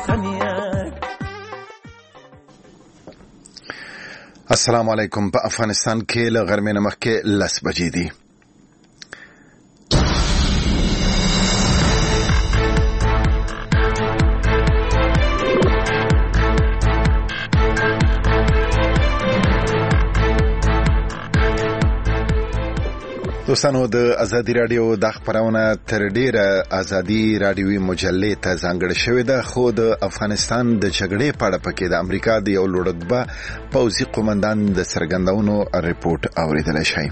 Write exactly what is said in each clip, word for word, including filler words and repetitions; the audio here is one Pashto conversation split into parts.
السلام علیکم. په افغانستان کې له غرمې نه مخکې لس بجې دي. دوستانو، د ازادي رادیو د خبرونه تر ډیره ازادي رادیوي مجلې ته ځانګړې شوې ده، خو د افغانستان د جګړې په اړه پکې د امریکا د یو لوړرتبه پوځي قومندان د څرګندونو ریپورت اوریدل شي.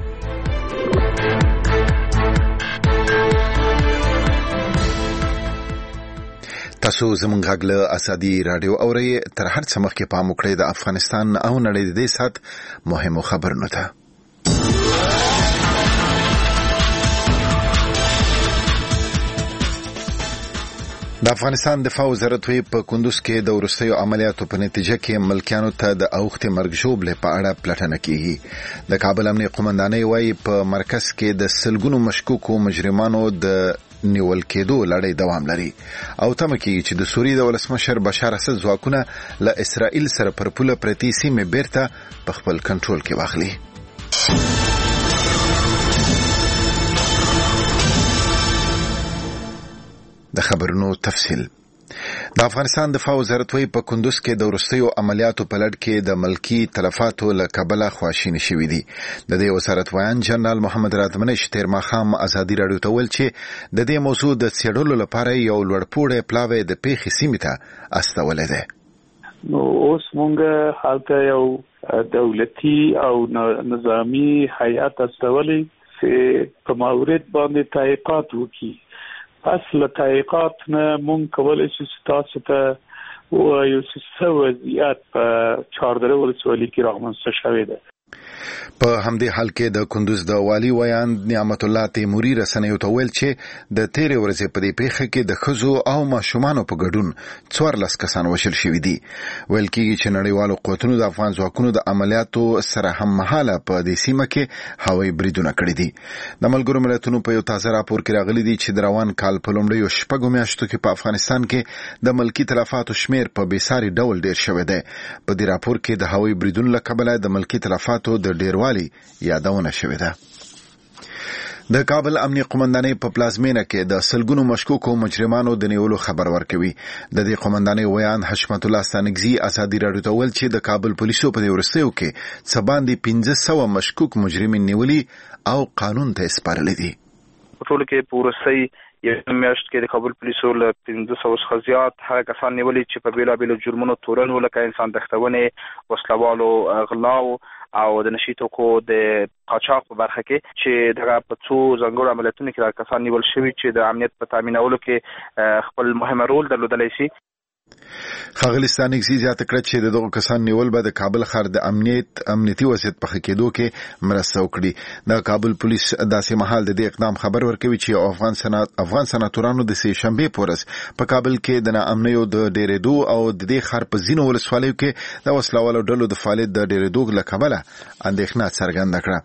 تاسو زموږ غږ له ازادي رادیو اورئ. تر هر څه مخکې پام وکړئ د افغانستان او نړۍ د دې سات مهمو خبرونو ته. د افغانستان دفاع وزارت په کندوز کې د وروستیو عملیاتو په نتیجه کې ملکیانو ته د اوښتې مرګ ژوبلې په اړه پلټنه کیږي. د کابل امنیه قومندانۍ وايي په مرکز کې د سلګونو مشکوکو مجرمانو د نیول کېدو لړۍ دوام لري او تمه کیږي چې د سوریې د ولسمشر بشار اسد ځواکونه له اسرائیل سره پر پوله پرتې سیمې بیرته په خپل کنټرول کې واخلي. د خبرونو تفصیل. د افغانستان دفاع وزارت وايي په کندوز کې د وروستیو عملیاتو په لړ کې د ملکی تلفاتو له کبله خواشیني شوې دي. د دې وزارت وایي جنرال محمد راتمنش تیر ماښام ازادي رادیو ته ویل چې د دې موضوع د څېړلو لپاره یو لوړپوړی پلاوی د پیښې سیمې ته استولی دی. نو اوس مونږ هلته یو دولتي او نظامی هیئت استولی چې په مورد باندې تحقیقات وکړي. اصل تحقیقات نه مونږ کولای شو چې تاسو ته وایو چې څه وضعیت په چهاردره ولسوالۍ کې رامنځته شوې ده. په همدې حال کې د کندوز د والي ویاند نعمت الله تیموري رسنیو ته ویل چې د تیرې ورځې په دې پیښه کې د ښځو او ماشومانو په ګډون څوارلس کسان وژل شوي دي. ویل کېږي چې نړیوالو قوتونو د افغان ځواکونو د عملیاتو سره هممهاله په دې سیمه کې هوایي بریدونه کړي دي. د ملګرو ملتونو په یو تازه راپور کې راغلي دي چې د روان کال په لومړیو شپږو میاشتو کې په افغانستان کې د ملکي تلفاتو شمیر په بېساري ډول ډیر شوی دی. په دې راپور کې د هوایي بریدونو له کبله د ملکي تلفاتو د ډیروالی یادونه شوې ده. د کابل امنیه قومندانۍ په پلازمینه کې د سلګونو مشکوکو مجرمانو د نیولو خبر ورکوي. د دې قومندانۍ ویان حشمت الله ستانکزي ازادي رادیو ته ویل چې د کابل پولیسو په دې وروستیو کې څه باندې پنځه سوه مشکوک مجرمین نیولي او قانون ته سپارلي دي. په ټول کې په وروستۍ یو میاشت کې د کابل پولیسو له پنځه سوه څخه زیات هغه کسان نیولي چې په بیلابیلو جرمونو تورنو لکه انسان تښتونې، وسلوالو، غلاو او د نشي توکو د قاچاق په برخه کې چې دغه په څو ځانګړو عملیاتونو کې دا کسان نیول شوي چې د امنیت په تامینولو کې خپل مهم رول درلودلی شي. ښاغلي ستانکزي زیاته کړه چې د دغو کسان نیول به د کابل ښار د امنیت امنیتي وضعیت په ښه کېدو کې مرسته وکړي. د کابل پولیس داسې مهال د دې اقدام خبر ورکوي چې افغان سنات افغان سناتورانو د سې شنبې په ورځ په کابل کې د ناامنیو د ډېرېدو او د دې ښار په ځینو ولسوالیو کې د وسلوالو ډلو د فعالیت د ډېرېدو له کبله اندېښنه څرګنده کړه.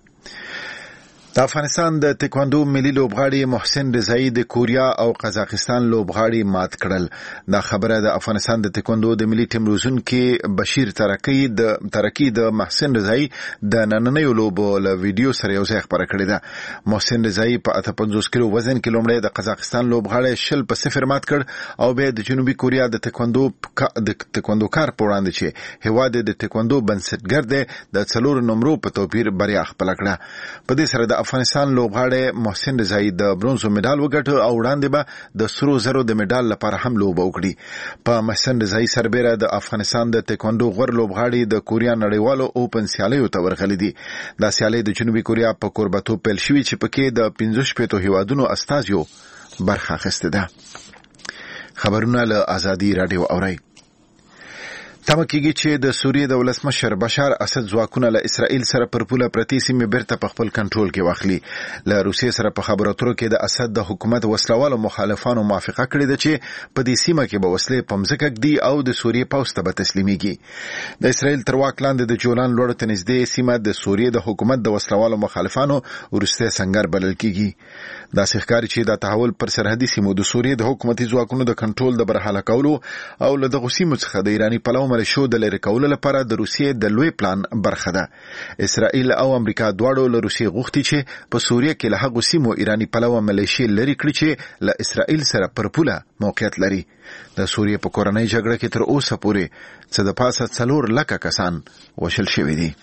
د افغانستان د تکواندو ملي لوبغاړي محسن رضایی د کوریا او قزاقستان لوبغاړي مات کړل. دا خبره د افغانستان د تکواندو د ملي ټیم روزونکي بشیر ترکی د ترکی د محسن رضایی د نننیو لوبو له ویډیو سره یو ځای خبره کړې ده. محسن رضایی په اته پنځوس کیلو وزن کې لومړی د قزاقستان لوبغاړي شل په صفر مات کړ او بیا د جنوبي کوریا د تکواندو د تکواندو کار په وړاندې چې هیواد د تکواندو بنسټګر دی د څلور نمرو په توپیر بریا خپل کړه. په دې سره د افغانستان لوبغاړی محسن رضایی د برونزو مډال وګټه او وړاندې به د سرو زرو د مډال لپاره هم لوبه وکړي. په محسن رضایی سربیره د افغانستان د تکواندو غوړ لوبغاړي د کوریا نړیوالو اوپن سیالیو ته ورغلي دي. دا سیالي د جنوبي کوریا په کوربتوب پیل شوې چې پکې د پنځه شپېتو هیوادونو استازیو برخه اخیستې ده. خبرونه له ازادي رادیو اورئ. تمه کېږي چې د سوریې د ولسمشر بشار اسد ځواکونه له اسرائیل سره پر پوله پرتې سیمې بیرته په خپل کنټرول کې واخلي. له روسیې سره په خبرو اترو کې د اسد د حکومت وسلوالو مخالفانو موافقه کړې ده چې په دې سیمه کې به وسلې په مځکه ږدي او د سوریې پوځ ته به تسلیمېږي. د اسرائیل تر واک لاندې د جولان لوړو ته نږدې سیمه د سوریې د حکومت د وسلوالو مخالفانو وروستی سنگر بلل کېږي. داسې ښکاري چې دا تحول پر سرحدي سیمو د سوریې د حکومتي ځواکونو د کنټرول د برحاله کولو او له دغو سیمو څخه د ایراني پلو ملیشو د لرې کولو لپاره د روسیې د لوی پلان برخه ده. اسرائیل او امریکا دواړو له روسیې غوښتي چې په سوریه کې له هغو سیمو ایراني پلو ملیشي لرې کړي چې له اسرائیل سره پر پوله موقعیت لري. د سوریې په کورنۍ جګړه کې تر اوسه پورې څه د پاسه څلور لکه کسان وشل شوي دي.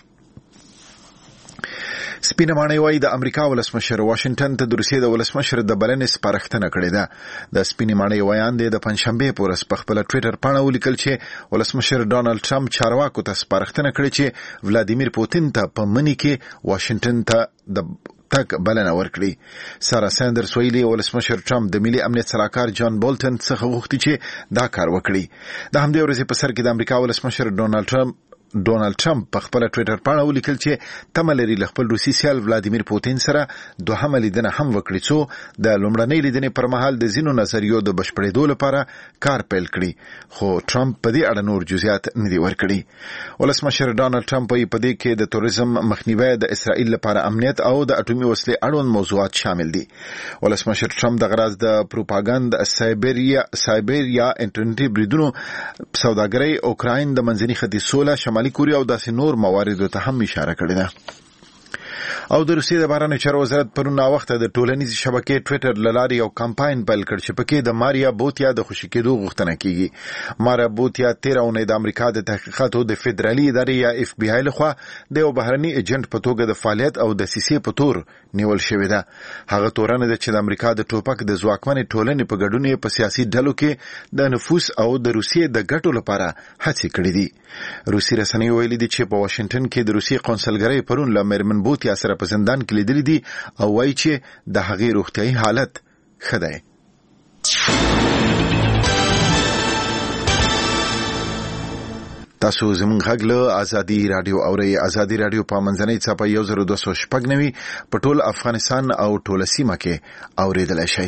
سپینه ماڼۍ وايي د امریکا ولسمشر واشنگټن ته د روسیې د ولسمشر د بلنې سپارښتنه کړې ده. د سپینې ماڼۍ ویان د پنځشنبې په ورځ په خپل ټویټر پاڼه ولیکل چې ولسمشر ډونالد ټرمپ چارواکو ته سپارښتنه کړې چې ولادیمیر پوتین ته په مني کې واشنگټن ته د تک بلنه ورکړي. سارا ساندرز ویلي ولسمشر ټرمپ د ملي امنیت سلاکار جان بولټن څخه غوښتي چې دا کار وکړي. د همدې ورځې په سر کې د امریکا ولسمشر ډونالد ټرمپ ډونالد ټرمپ په خپل ټویټر پاڼه ولیکل چې تمه لري له خپل روسي سیال ولادیمیر پوتین سره دوهمه لیدنه هم وکړي څو د لومړنۍ لیدنې پر مهال د ځینو نظریو د بشپړېدو لپاره کار پیل کړي. خو ټرمپ په دې اړه نور جزئیات نه دي ورکړي. ولسمشر ډونالد ټرمپ یې په دې کې د تروریزم مخنیوي د اسرائیل لپاره امنیت او د اټومي وسلې اړوند موضوعات شامل دي. ولسمشر ټرمپ د غراز د پروپاګاندا سایبریا سایبریا انټرنیټي بریدونو سوداګرۍ اوکراین د منځني ختیځ سوله شمالي کوریا او داسې نور مواردو ته هم اشاره کړې ده. او د روسیې د بهرنیو چارو وزارت پرون ناوخته د ټولنیزې شبکې ټویټر له لارې یو کمپاین پیل کړ چې پکې د ماریا بوتیا د خوشي کېدو غوښتنه کیږي. ماریا بوتیا تیره اونۍ د امریکا د تحقیقاتو د فدرالي ادارې یا اف بی آی لخوا د یو بهرني ایجنټ په توګه د فعالیت او د سیسې په تور نیول شوې ده. هغه تورنه ده چې د امریکا د ټوپک د ځواکمنې ټولنې په ګډون په سیاسي ډلو کې د نفوذ او د روسیې د ګټو لپاره هڅې کړې دي. روسي رسنۍ ویلي دي چې په واشنگټن کې د روسي قونسلګرۍ پرون له میرمن بوتیا سره په زندان کې لیدلي دي او وایي چې د هغې روغتیايي حالت ښه دی. تاسو زموږ غږ له ازادي رادیو اورئ. ازادي رادیو په منځنۍ څپه یو زر دوه سوه شپږ نوي په ټول افغانستان او ټوله سیمه کې اورېدلی شئ.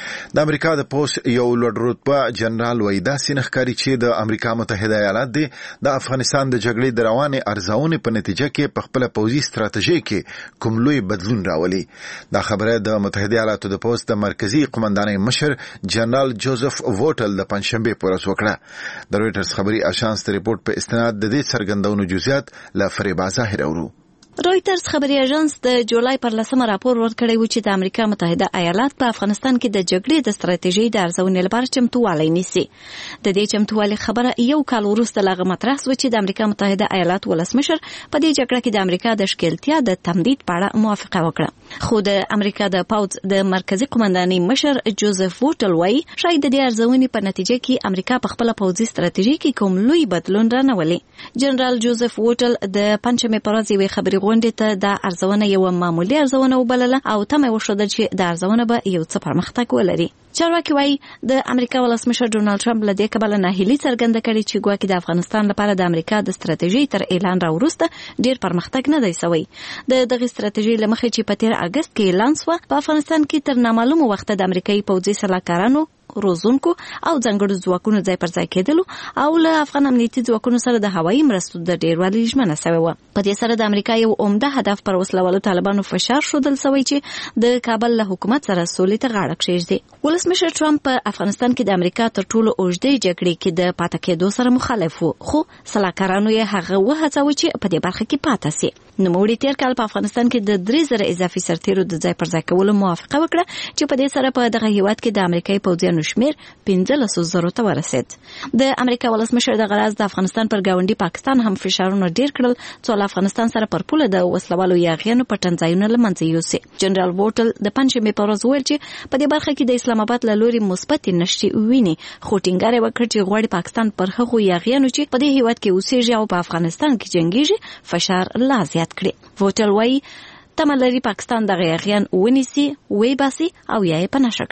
د امریکا د پوسټ یو لوړ رتبه جنرال وایي داسې نه ښکاري چې د امریکا متحده ایالات دي د افغانستان د جګړې د روانې ارزونې په نتیجه کې په خپله پوځي ستراتیژۍ کې کوم لوی بدلون راولي. دا خبره د متحده ایالاتو د پوځ د مرکزي قومندانۍ مشر جنرال جوزف ووټل د پنځشنبې په ورځ وکړه. د رویټرز خبري اژانس د ریپورت په استناد د دې څرګندونو جزئیات له فریبا ظاهر اورو. رویټرز خبري اژانس د جولای پر لسمه راپور ورکړی و چې د امریکا متحده ایالات په افغانستان کې د جګړې د ستراتیژۍ د ارزونې لپاره چمتووالی نیسي. د دې چمتووالي خبره یو کال وروسته له هغه مطرح شوه چې د امریکا متحده ایالات ولسمشر په دې جګړه کې د امریکا د ښکیلتیا د تمدید په اړه موافقه وکړه. خو د امریکا د پوځ د مرکزي قومندانۍ مشر جوزف ووټل وایي شاید د دې ارزونې په نتیجه کې امریکا په خپله پوځي ستراتیژۍ کې کوم لوی بدلون رانولي. جنرال جوزف ووټل د پنځمې په ورځ یوې خبري غونډې ته د ارزونه یو معمولی ارزونه وبلله او تمه وښودل چې د ارزونه به یو څه پرمختګ ولري. چارواکي وایي د امریکا ولسمشر ډونالد ټرمپ له دې کبله ناهیلي څرګنده کړې چې ګواکې د افغانستان لپاره د امریکا د ستراتیژۍ تر اعلان راوروسته ډېر پرمختګ نه دی سوی. د دغې ستراتیژۍ له مخې چې په تېر اګست کې اعلان سوه په افغانستان کې تر نامعلومه وخته د امریکایي پوځي سلاکارانو روزونکو او ځانګړو ځواکونو ځای پر ځای کېدلو او له افغان امنیتي ځواکونو سره د هوایي مرستو د ډېروالي ژمنه سوې وه. په دې سره د امریکا یو عمده هدف پر وسلوالو طالبانو فشار ښودل سوی چې د کابل له حکومت سره سولې ته غاړه کښېږدي. ولسمشر ټرمپ په افغانستان کې د امریکا تر ټولو اوږدې جګړې کې د پاته کېدو سره مخالف و، خو سلاکارانو یې هغه وهڅاوه چې په دې برخه کې پاته سي. نوموړي تېر کال په افغانستان کې د درې زره اضافي سرتیرو د ځای پر ځای کولو موافقه وکړه چې په دې سره په دغه هیواد کې د امریکایي پوځیانو شمېر پنځلسو زرو ته ورسید. د امریکا ولسمشر د غراز د افغانستان پر ګاونډي پاکستان هم فشارونه ډیر کړل څو له افغانستان سره پر پوله د وسلوالو یاغیانو پټنځایونه له منځه یوسي. جنرال ووټل د پنځمې په ورځ وویل چې په دې برخه کې د اسلام آباد له لوري مثبتې نښتې ویني، خو ټینګار یې وکړ چې غواړي پاکستان پر هغو یاغیانو چې په دې هیواد کې اوسېږي او په افغانستان کې جنګیږي فشار لا زیات کړي. ووټل وایي تمه لري پاکستان دغه یاغیان ونیسي، ویې باسي او یا یې په نښه کړي.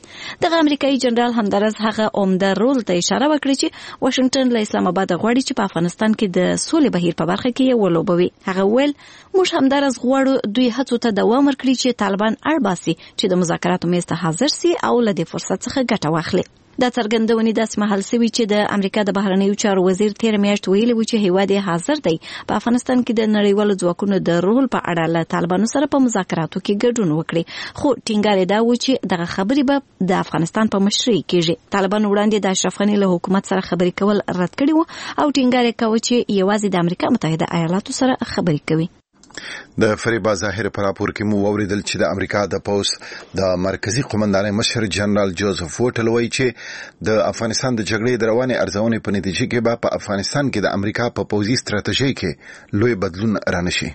دغه امریکایي جنرال همدارس هغه عمده رول ته اشاره وکړه چې واشنگټن له اسلام آباد غواړي چې په افغانستان کې د سولې بهیر په برخه کې یې ولوبوي. هغه ویل موږ همدارس غواړو دوی هڅو ته دوام ورکړي چې طالبان اړباسي چې د مذاکراتو میز ته حاضر سي او له دې فرصت څخه ګټه واخلي. دا څرګندونې داسې مهال سوي چې د امریکا د بهرنیو چارو وزیر تیر میاشت ویلي و چې هیواد یې حاضر دی په افغانستان کې د نړیوالو ځواکونو د رول په اړه له طالبانو سره په مذاکراتو کې ګډون وکړي، خو ټینګار یې دا و چې دغه خبرې به د افغانستان په مشرۍ کېږي. طالبانو وړاندې د اشرف غني له حکومت سره خبرې کول رد کړي وو او ټینګار یې کاوه چې یوازې د امریکا متحده ایالاتو سره خبرې کوي. د فریبا ظاهر پر راپور کې مو اوریدل چې د امریکا د پوز د مرکزی قومندان مشر جنرال جوزف وټل وایي چې د افغانستان د جګړې د روانې ارزونې په نتیجه کې به په افغانستان کې د امریکا په پوزي ستراتیژي کې لوی بدلون رانشي.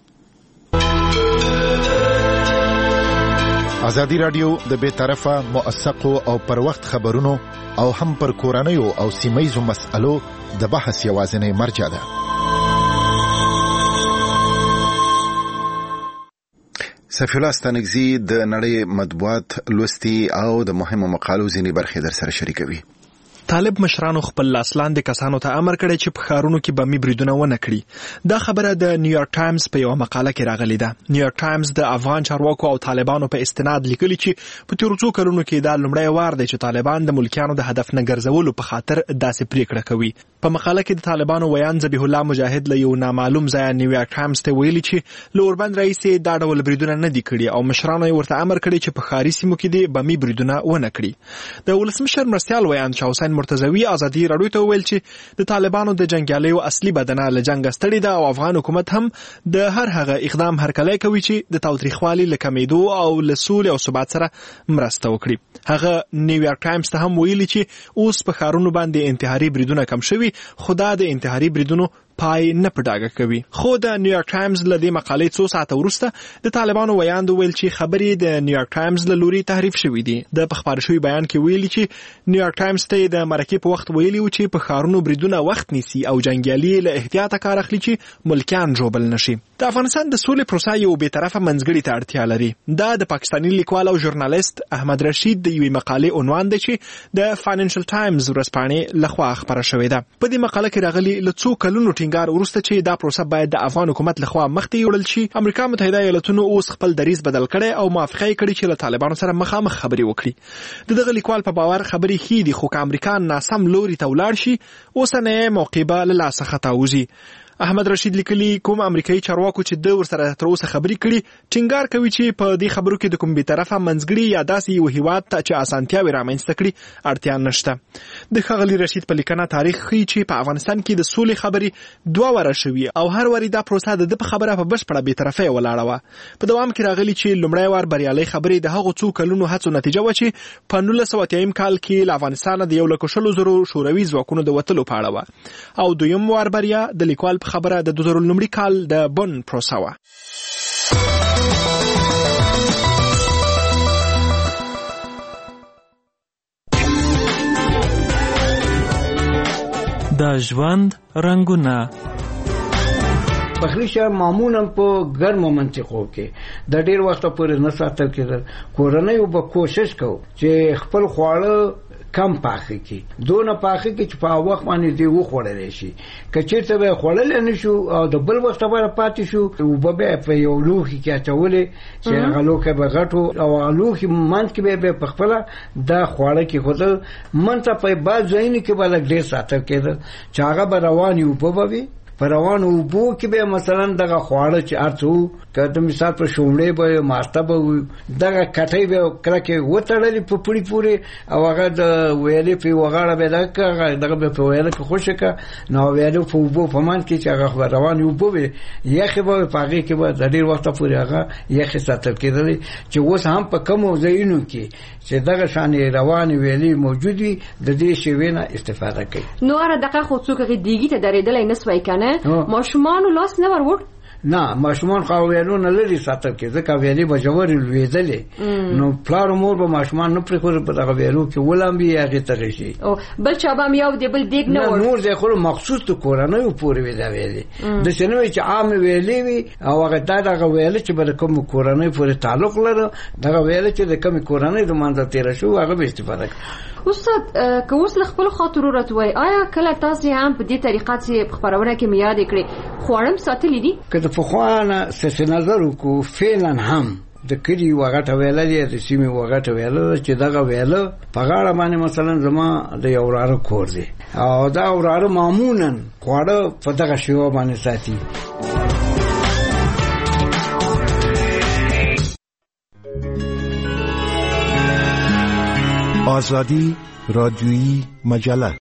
ازادي رادیو د بے طرفه موثقو او پر وخت خبرونو او هم پر کورنیو او سیمایي مسألو د بحث یوازینی مرجع ده. سفیر الله ستانکزي د نړۍ مطبوعات لوستي او د مهمو مقالو ځینې برخې در سره شریکوي. طالب مشرانو خپل لاسلاندې کسانو ته امر کړی چې په ښارونو کې بمي بریدونه ونه کړي. دا خبره د نیویارک ټایمز په یو مقاله کې راغلې ده. نیویارک ټایمز د افغان چارواکو او طالبانو په استناد لیکلي چې په تیرو څو کلونو کې دا لومړی وار دی چې طالبان د ملکیانو د هدف نه ګرځولو په خاطر داسې پریکړه کوي. په مقاله کې د طالبانو ویان ذبیح الله مجاهد له یو نامعلوم ځای نیویارک ټایمز ته ویلي چې له اوربند رئیس دا ډول بریدونه نه دي کړي او مشرانو یې ورته امر کړی چې په ښاري سیمو کې دې بمي بریدونه ونه کړي. د ولسمشر مرستیال ویان شاه حسین مرتضوی ازادي راډیو ته ویل چې د طالبانو د جنگیالیو اصلي بدنه له جنگ ستړي ده او افغان حکومت هم د هر هغه اقدام هرکلی کوي چې د تاوتریخوالي له کمیدو او له سولې او ثبات سره مرسته وکړي. هغه نیویارک ټایمز ته هم ویلي چې اوس په ښارونو باندې انتحاري بریدونه کم شوي، خو دا د انتحاري بریدونو پای نه پډاګه کوي. خو د نیویارک ټایمز له دې مقالې څو ساعته وروسته د طالبانو ویاند ویل چې خبرې د نیویارک ټایمز له لوري تحریف شوې دي. د خبر شوی بیان کې ویلي چې نیویارک ټایمز ته د مرکې په وخت ویلي و چې په ښارونو بریدونه وخت نیسي او جنگیالي له احتیاطه کار اخلي چې ملکیان ژوبل نشي. د افغانستان د سولې پروسه یو بې طرفه منځګړي ته اړتیا لري. دا د پاکستاني لیکوال او ژورنالیست احمد رشید د یوې مقالې عنوان دی چې د فاینانشل ټایمز ورځپاڼې لخوا خبره شوې ده. په دې مقاله کې راغلي له څو کلونو ټینګار وروسته چې دا پروسه باید د افغان حکومت لخوا مخته یوړل شي. امریکا متحده ایالاتونو اوس خپل دریځ بدل کړي او موافقه کړې چې له طالبانو سره مخامخ خبرې وکړي. د دغه لیکوال په باور خبرې ښې دي، خو که امریکا ناسم لوري ته ولاړ شي اوسنۍ موقع به له لاسه خطاوځي. احمد رشید لیکلي کوم امریکایي چارواکو چې د ورسره تر اوسه خبرې کړي ټینګار کوي چې په دې خبرو کې د کوم بې طرفه منځګړي یا داسې یو هیواد ته چې اسانتیاوې رامنځته کړي اړتیا نشته. د ښاغلي رشید په لیکنه تاریخ ښیي چې په افغانستان کې د سولې خبرې دوه واره شوي او هر واري دا پروسه د ده په خبره په بشپړه بې طرفۍ ولاړه وه. په دوام کې راغلي چې لومړی وار بریالۍ خبرې د هغو څو کلونو هڅو نتیجه وه چې په نولس سوه اتیایم کال کې له افغانستانه د یو لکه شلو زرو شوروي ځواکونو د وتلو په اړه وه، او دویم وار بریا د لیکوال په خبره د دوه زره لومړي کال د بن پروسه وه. د ژوند رنګونه پخلی شه معمولا په ګرمو منطقو کې د ډیر وخت پورې نه ساتل کېدل. کورنۍ به کوشش کوو چې خپل خواړه کم پاخه کی دونه پاخه کی چې په وخت باندې دی و خوړل شي. کچېرته به خوړل نه شو او د بل وخت لپاره پاتې شو او به په یو لوخي کې اچولې چې هغه لوخه به غټو او لوخي منځ کې به په خپل دا خوړل کې خود منته په باز ځین کې بل ډیر ساتل کېدل چې هغه به روان یو په بوي پر روانو بو کې به مثلا دغه خواړه چې ارڅو کله مثال پر شومړې به ماسته به دغه کټي به کړه کې وټړلې په پړي پوري او هغه د ویلې په وغاړه به دغه دغه په ویلې کې خوشی کا نو ویلې په بو په مان کې چې هغه روان یو بو یخ به پاګه کې به د ډیر وخت پوري هغه یخ ساتل کېدل چې اوس هم په کوم ځایونو کې چې دغه شان روان ویلې موجودي د دې شیوینه استفاده کوي. نو اره دغه خو څوک دیګی ته درېدل نه سوي کنه ماشومان لاس نه ور وړ نه ماشومان خو ویلو نه لري ساتل کې ځکه ویلې بجوړ لویدلې نو پلار مور به ماشومان نه پرې خور په دغه ویلو کې ولامبي هغه ته شي او بل چا به یو دی بل دیګ نه ور نور ځای خو مخصوص ته کورانه پورې وی دا ویلې د شنوې چې عام ویلې وی او هغه دا دغه ویلې چې بل کوم کورانه پورې تعلق لري دغه ویلې چې د کوم کورانه د مانځ تیر شو هغه به استفاده استاد که اوس خپل خاطر ورتوي آیا کله تاسو هم په دې طریقه چې خبرونه کې میاد کړی خوړم ساتلې دي که د فخوانه څه نظر وکړو فعلا هم د کلی وغټه ویل دي د سیمه وغټه ویل چې دغه ویل په غاړه باندې مثلا زما د یو وراره کور دی او دا وراره معمولا خوړه په دغه شیوه باندې ساتي آزادی رادیویی مجله